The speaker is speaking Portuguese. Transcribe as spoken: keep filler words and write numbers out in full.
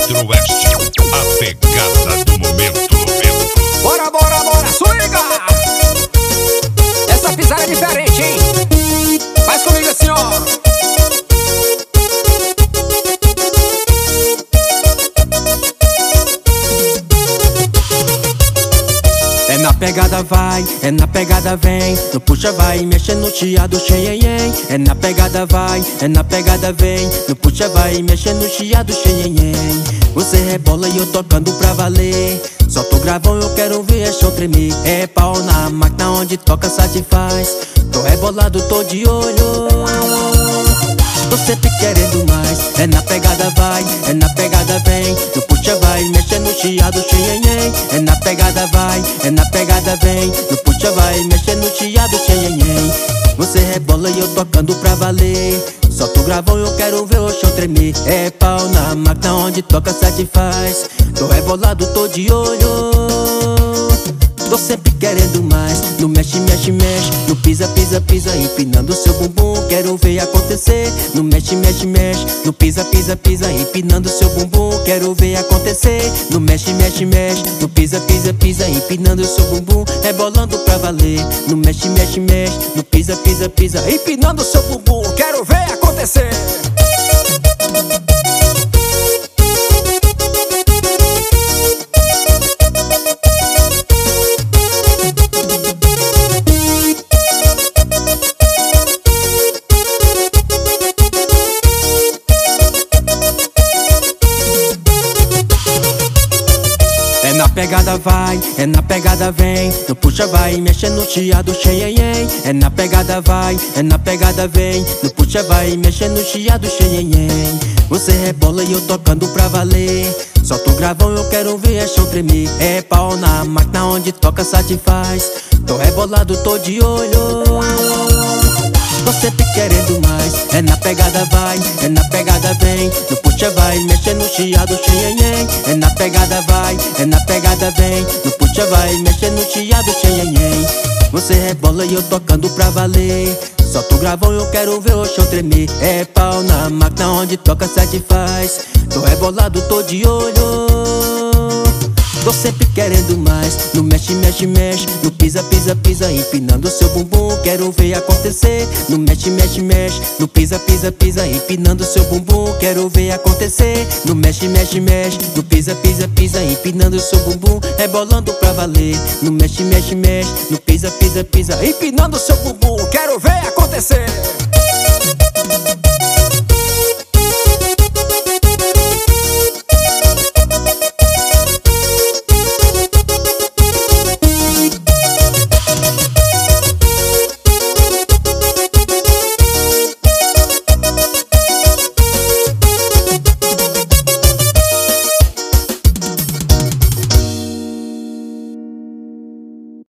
Centro-Oeste, a pegada do momento. Bora, bora, bora, swinga! Essa pisada é diferente, hein? Faz comigo assim, ó. É na pegada vai, é na pegada vem. No puxa vai, mexe no chiado xenhenhen. É na pegada vai, é na pegada vem. No puxa vai, mexe no chiado xenhenhen. Você rebola e eu tocando pra valer. Solta o gravão, eu quero ver é chão tremer. É pau na máquina onde toca satisfaz. Tô rebolado, tô de olho. Tô sempre querendo mais. É na pegada vai, é na pegada vem. No puxa vai, mexe no chiado xenhenhen. É na pegada vai, é na pegada vem. No puxa vai, mexe no chiado xenhenhen. Você rebola e eu tocando pra valer. Solta o gravão, eu quero ver o chão tremer. É pau na máquina onde toca satisfaz. Tô rebolado, tô de olho. Tô sempre querendo mais. No mexe, mexe, mexe. No pisa, pisa, pisa, empinando seu bumbum. Quero ver acontecer. No mexe, mexe, mexe. No pisa, pisa, pisa, empinando seu bumbum. Quero ver acontecer. No mexe, mexe, mexe. No pisa, pisa, pisa, empinando seu bumbum. Rebolando pra valer. No mexe, mexe, mexe. No pisa, pisa, pisa, empinando seu bumbum. Quero ver acontecer. É na pegada vai, é na pegada vem. No puxa vai, mexe no chiado xenhenhen. É na pegada vai, é na pegada vem. No puxa vai, mexe no chiado xenhenhen. Você rebola e eu tocando pra valer. Solta o gravão, eu quero ver é chão tremer. É pau na máquina onde toca satisfaz. Tô rebolado, tô de olho. Tô sempre querendo mais. É na pegada vai, é na pegada vem. No puxa vai, mexe no chiado xenhenhen. É na pegada vai, é na pegada vem. No puxa vai, mexe no chiado xenhenhen. Você rebola e eu tocando pra valer. Solta o gravão, eu quero ver o chão tremer. É pau na máquina onde toca satisfaz. Tô rebolado, tô de olho. Tô sempre querendo mais. No mexe, mexe, mexe. No pisa, pisa, pisa, empinando seu bumbum. Quero ver acontecer. No mexe, mexe, mexe. No pisa, pisa, pisa, empinando seu bumbum. Quero ver acontecer. No mexe, mexe, mexe. No pisa, pisa, pisa, empinando seu bumbum. Rebolando pra valer. No mexe, mexe, mexe. No pisa, pisa, pisa, empinando seu bumbum. Quero ver acontecer.